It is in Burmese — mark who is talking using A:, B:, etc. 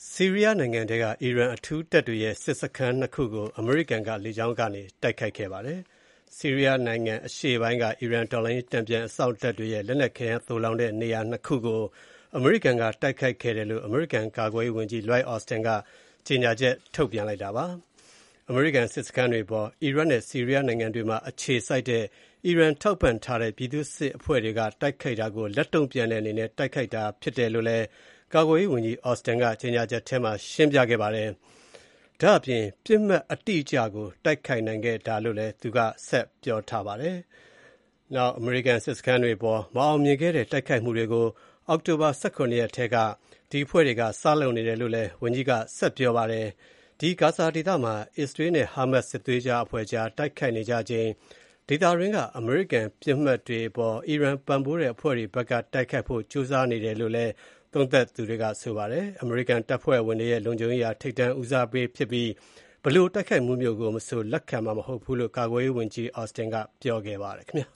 A: ဆီးရီးယားနိုင်ငံထဲက အီရန်အထူးတပ်တွေရဲ့စစ်စခန်း ၂ ခုကို အမေရိကန်က လေကြောင်းကနေ တိုက်ခိုက်ခဲ့ပါတယ်။ ဆီးရီးယားနိုင်ငံအရှေ့ပိုင်းက အီရန်တော်လှန်ရေးတန်ပြန်အစောင့်တပ်တွေရဲ့ လက်နက်ခဲယမ်းသိုလှောင်တဲ့နေရာ ၂ ခုကို အမေရိကန်က တိုက်ခိုက်ခဲ့တယ်လို့ အမေရိကန်ကာကွယ်ရေးဝန်ကြီး Lloyd Austin က ကြေညာချက်ထုတ်ပြန်လိုက်တာပါ။ အမေရိကန်စစ်စခန်းတွေအပေါ် အီရတ်နဲ့ ဆီးရီးယားနိုင်ငံတွေမှာအခြေစိုက်တဲ့ အီရန်ထောက်ပံ့ထားတဲ့ ပြည်သူ့စစ်အဖွဲ့တွေက တိုက်ခိုက်တာကို လက်တုံ့ပြန်တဲ့အနေနဲ့ တိုက်ခိုက်တာဖြစ်တယ်လို့လည်း ကာကွယ်ရေးဝန်ကြီး Austin က ကြေညာချက်ထဲမှာ ရှင်းပြခဲ့ပါတယ်။ ဒါ့အပြင် ပစ်မှတ်အတိအကျကို တိုက်ခိုက်နိုင်ခဲ့တာလို့လည်း သူက ဆက်ပြောထားပါတယ်။ အမေရိကန်စစ်စခန်းတွေအပေါ် မအောင်မြင်ခဲ့တဲ့တိုက်ခိုက်မှုတွေကို အောက်တိုဘာ ၁၇ ရက်ထဲက ဒီအဖွဲ့တွေက စလုပ်နေတယ်လို့လည်း ဝန်ကြီးက ဆက်ပြောပါတယ်။ ဂါဇာဒေသမှာ အစ္စရေးနဲ့ ဟာမတ်စ်စစ်သွေးကြွအဖွဲ့ကြား တိုက်ခိုက်နေကြချိန် ဒေသတွင်းက အမေရိကန်ပစ်မှတ်တွေအပေါ် အီရန်ပံ့ပိုးတဲ့အဖွဲ့တွေဘက်က တိုက်ခိုက်ဖို့ ကြိုးစားနေတယ်လို့လည်း သုံးသပ်သူတွေက ဆိုပါတယ်။ အမေရိကန်တပ်ဖွဲ့ဝင်တွေရဲ့ လုံခြုံရေးဟာ ထိပ်တန်းဦးစားပေးဖြစ်ပြီး ဘယ်လိုတိုက်ခိုက်မှုမျိုးကိုမဆို လက်ခံမှာမဟုတ်ဘူးလို့ ကာကွယ်ရေးဝန်ကြီး Austin ကပြောခဲ့ပါတယ်ခင်ဗျာ